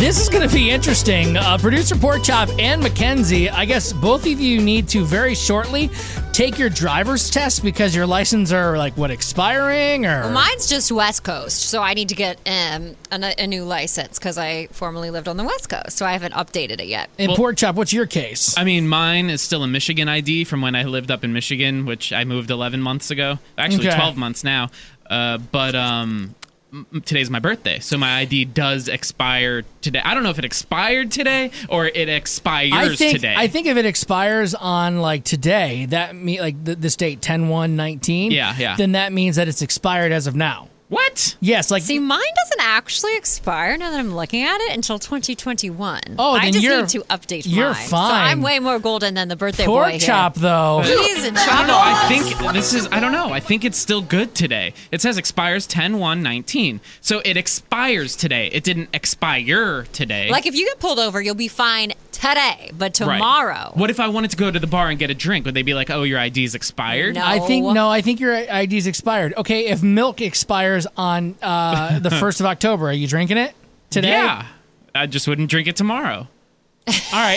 This is going to be interesting. Producer Porkchop and Mackenzie, I guess both of you need to very shortly take your driver's test because your license are expiring or? Well, mine's just West Coast, so I need to get a new license because I formerly lived on the West Coast, so I haven't updated it yet. And Porkchop, what's your case? I mean, mine is still a Michigan ID from when I lived up in Michigan, which I moved 11 months ago. Actually, 12 months now. Today's my birthday, so my ID does expire today. I don't know if it expired today or it expires today. I think if it expires on today, that this date 10/1/19. Yeah. Then that means that it's expired as of now. What? Yes, See, mine doesn't actually expire now that I'm looking at it until 2021. Oh, I then just you're- need to update you're mine. fine. So I'm way more golden than the birthday boy here. Porkchop though. He's in I trouble. don't know. I think this is. I don't know. I think it's still good today. It says expires 10/1/19, so it expires today. It didn't expire today. Like if you get pulled over, you'll be fine today, but Right. tomorrow. What if I wanted to go to the bar and get a drink? Would they be like, "Oh, your ID's expired"? No. I think your ID's expired. Okay, if milk expires on the 1st of October, are you drinking it today? Yeah, I just wouldn't drink it tomorrow. All right,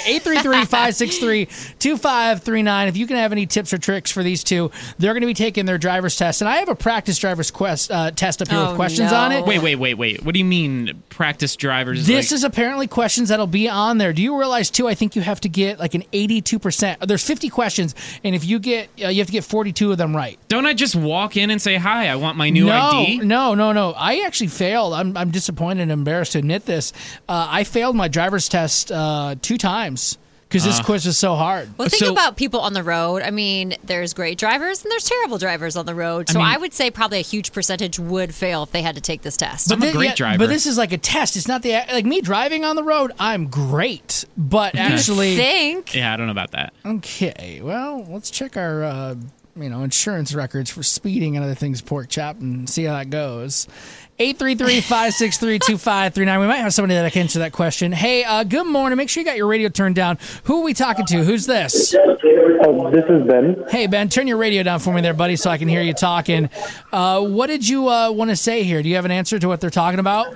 833-563-2539. If you can have any tips or tricks for these two, they're going to be taking their driver's test. And I have a practice driver's test up here with questions on it. Wait. What do you mean practice drivers? This is apparently questions that'll be on there. Do you realize, too, I think you have to get an 82%. There's 50 questions, and if you get, you have to get 42 of them right. Don't I just walk in and say, "Hi, I want my new ID"? No. I actually failed. I'm disappointed and embarrassed to admit this. I failed my driver's test 2 times because this quiz was so hard. Well, think about people on the road. I mean, there's great drivers and there's terrible drivers on the road. So I would say probably a huge percentage would fail if they had to take this test. I'm a great driver. But this is like a test. It's not me driving on the road. I'm great, but actually, Yeah, I don't know about that. Okay, well, let's check our insurance records for speeding and other things, Porkchop, and see how that goes. 833-563-2539. We might have somebody that can answer that question. Hey, good morning. Make sure you got your radio turned down. Who are we talking to? Who's this? This is Ben. Hey, Ben, turn your radio down for me there, buddy, so I can hear you talking. What did you want to say here? Do you have an answer to what they're talking about?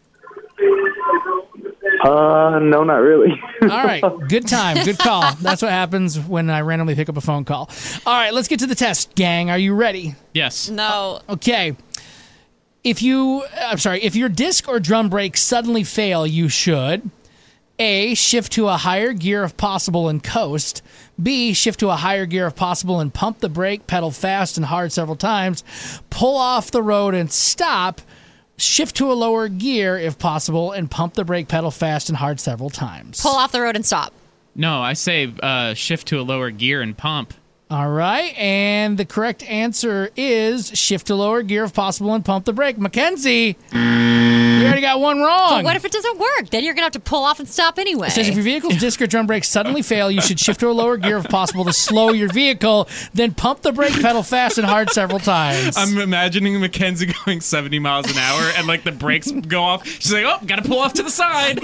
No, not really. All right. Good time. Good call. That's what happens when I randomly pick up a phone call. All right. Let's get to the test, gang. Are you ready? Yes. No. Okay. If your disc or drum brakes suddenly fail, you should A, shift to a higher gear if possible and coast. B, shift to a higher gear if possible and pump the brake pedal fast and hard several times. Pull off the road and stop. Shift to a lower gear if possible and pump the brake pedal fast and hard several times. Pull off the road and stop. No, I say shift to a lower gear and pump. All right, and the correct answer is shift to lower gear if possible and pump the brake. Mackenzie, you already got one wrong. But what if it doesn't work? Then you're going to have to pull off and stop anyway. It says if your vehicle's disc or drum brakes suddenly fail, you should shift to a lower gear if possible to slow your vehicle, then pump the brake pedal fast and hard several times. I'm imagining Mackenzie going 70 miles an hour and the brakes go off. She's like, "Oh, got to pull off to the side."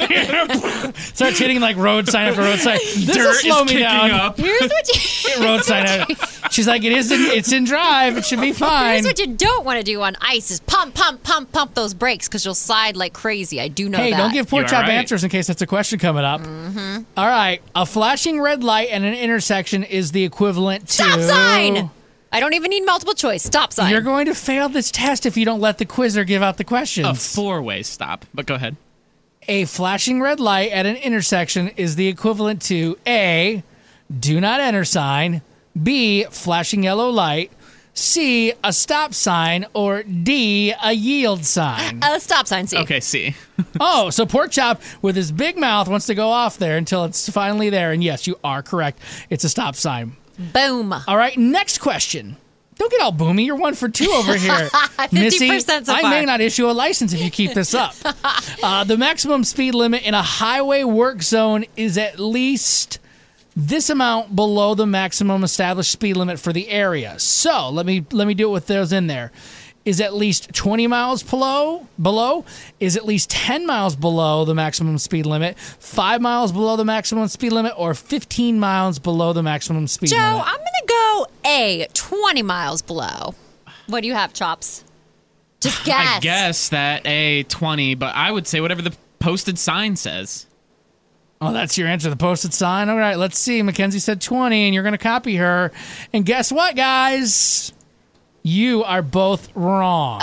Starts hitting road sign after road sign. This will Dirt slow is me kicking down. up. Here's what you... Road sign. She's like, it's in drive. It should be fine. Here's what you don't want to do on ice is pump those brakes because you'll slide like crazy. I do know that. Hey, don't give Porkchop right. answers in case that's a question coming up. Mm-hmm. All right. A flashing red light at an intersection is the equivalent to... Stop sign! I don't even need multiple choice. Stop sign. You're going to fail this test if you don't let the quizzer give out the questions. A 4-way stop, but go ahead. A flashing red light at an intersection is the equivalent to A, do not enter sign, B, flashing yellow light, C, a stop sign, or D, a yield sign. A stop sign, C. Okay, see. Oh, so Porkchop with his big mouth wants to go off there until it's finally there. And yes, you are correct. It's a stop sign. Boom. All right, next question. Don't get all boomy. You're 1 for 2 over here. 50% so I far. may not issue a license if you keep this up. The maximum speed limit in a highway work zone is at least this amount below the maximum established speed limit for the area. So let me do it with those in there. Is at least 20 miles below? Is at least 10 miles below the maximum speed limit? 5 miles below the maximum speed limit? Or 15 miles below the maximum speed Joe, limit? I'm going to go A, 20 miles below. What do you have, Chops? Just guess. I guess that A, 20, but I would say whatever the posted sign says. Oh, that's your answer, the posted sign? All right, let's see. Mackenzie said 20, and you're going to copy her. And guess what, guys? You are both wrong.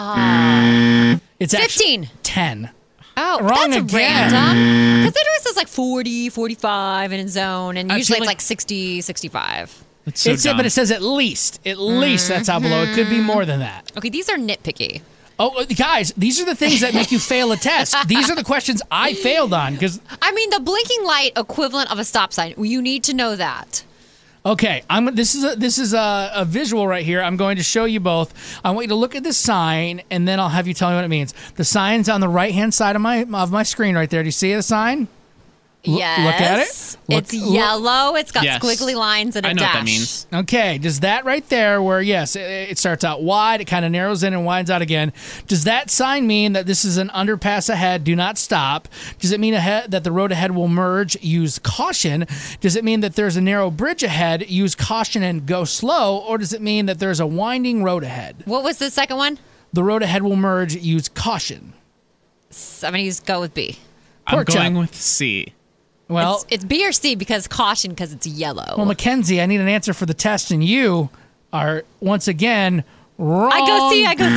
It's 15. actually 10. Oh, Wrong that's again. random. Because it always says like 40, 45 in a zone, and usually Actually, it's like 60, 65. That's so dumb. But it says at least. At least that's how below. It could be more than that. Okay, these are nitpicky. Oh, guys, these are the things that make you fail a test. These are the questions I failed on because. I mean, the blinking light equivalent of a stop sign. You need to know that. Okay, this is a visual right here. I'm going to show you both. I want you to look at this sign, and then I'll have you tell me what it means. The sign's on the right hand side of my screen right there. Do you see the sign? Yes. Look at it. It's yellow. It's got Yes. squiggly lines and a I know dash. what that means. Okay, does that right there, where yes, it starts out wide, it kind of narrows in and widens out again. Does that sign mean that this is an underpass ahead? Do not stop. Does it mean ahead that the road ahead will merge? Use caution. Does it mean that there's a narrow bridge ahead? Use caution and go slow. Or does it mean that there's a winding road ahead? What was the second one? The road ahead will merge. Use caution. I'm going to go with B. I'm Pork chop. going with C. Well, It's B or C because caution because it's yellow. well, Mackenzie, I need an answer for the test, and you are once again wrong. I go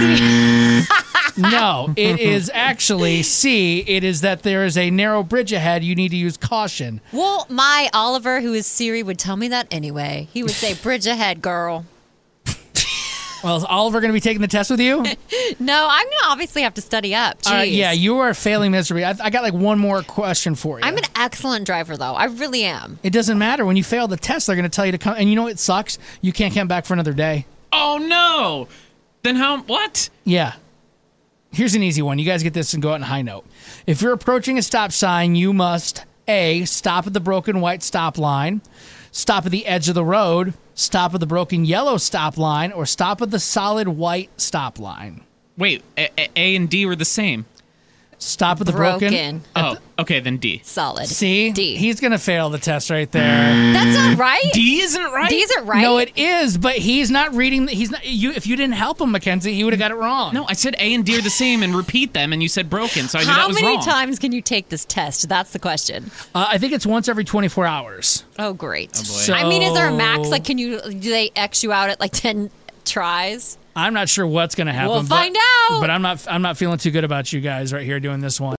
C. No, it is actually C. It is that there is a narrow bridge ahead. You need to use caution. Well, my Oliver, who is Siri, would tell me that anyway. He would say, bridge ahead, girl. Well, is Oliver going to be taking the test with you? No, I'm going to obviously have to study up. Jeez. All right, yeah, you are failing miserably. I got like one more question for you. I'm an excellent driver, though. I really am. It doesn't matter. When you fail the test, they're going to tell you to come. And you know what sucks? You can't come back for another day. Oh no! Then how? What? Yeah. Here's an easy one. You guys get this and go out in a high note. If you're approaching a stop sign, you must A, stop at the broken white stop line, stop at the edge of the road, stop at the broken yellow stop line, or stop at the solid white stop line. Wait, A and D were the same. Stop at the broken. Oh, okay, then D. Solid. See? D. He's going to fail the test right there. That's not right. D isn't right? D isn't right. No, it is, but he's not reading. He's not. You. If you didn't help him, Mackenzie, he would have got it wrong. No, I said A and D are the same and repeat them, and you said broken, so I knew that How was many wrong. times can you take this test? That's the question. I think it's once every 24 hours. Oh, great. So- I mean, is there a max? Like, do they X you out at like 10 tries? I'm not sure what's going to happen. We'll find out. But I'm not feeling too good about you guys right here doing this one.